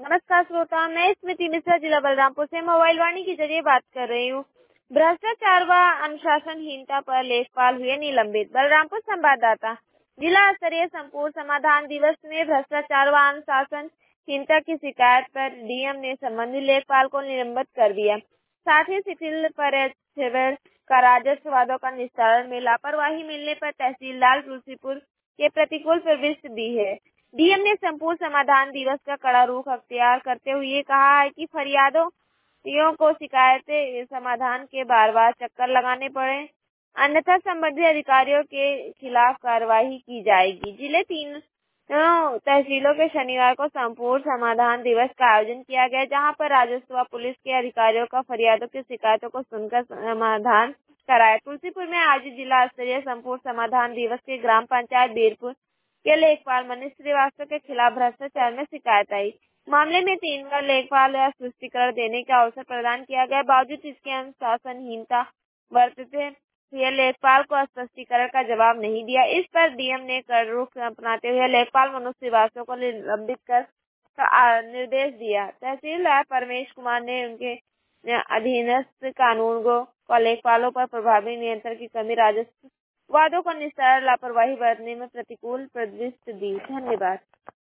नमस्कार श्रोता, मैं स्मृति मिश्रा जिला बलरामपुर से मोबाइल वाणी के जरिए बात कर रही हूँ। भ्रष्टाचार व अनुशासनहीनता पर लेखपाल हुए निलंबित। बलरामपुर संवाददाता। जिला स्तरीय संपूर्ण समाधान दिवस में भ्रष्टाचार व अनुशासनहीनता की शिकायत पर डीएम ने संबंधित लेखपाल को निलंबित कर दिया। साथ ही शिथिल पर्यवेक्षण का राजस्व वादों का निस्तारण में लापरवाही मिलने पर तहसीलदार तुलसीपुर के प्रतिकूल प्रविष्टि दी है। डीएम ने संपूर्ण समाधान दिवस का कड़ा रुख अख्तियार करते हुए कहा है कि फरियादियों को शिकायतें समाधान के बार चक्कर लगाने पड़े, अन्यथा संबंधित अधिकारियों के खिलाफ कार्रवाई की जाएगी। जिले तीनों तहसीलों के शनिवार को संपूर्ण समाधान दिवस का आयोजन किया गया, जहां पर राजस्व व पुलिस के अधिकारियों का फरियादों की शिकायतों को सुनकर समाधान कराया। तुलसीपुर में आज जिला स्तरीय संपूर्ण समाधान दिवस के ग्राम पंचायत बीरपुर के लेखपाल मनीष श्रीवास्तव के खिलाफ भ्रष्टाचार में शिकायत आई। मामले में 3 बार लेखपाल या स्पष्टीकरण देने का अवसर प्रदान किया गया, बावजूद इसके अनुशासनहीनता बरतते हुए लेखपाल को स्पष्टीकरण का जवाब नहीं दिया। इस पर डीएम ने कड़ा रुख अपनाते हुए लेखपाल मनीष श्रीवास्तव को निलंबित कर निर्देश दिया। तहसीलदार परमेश कुमार ने उनके अधीनस्थ कानूनगो को लेखपालों पर प्रभावी नियंत्रण की कमी, राजस्व वादों का निस्तारण, लापरवाही बरतने में प्रतिकूल प्रविष्टि दी। धन्यवाद।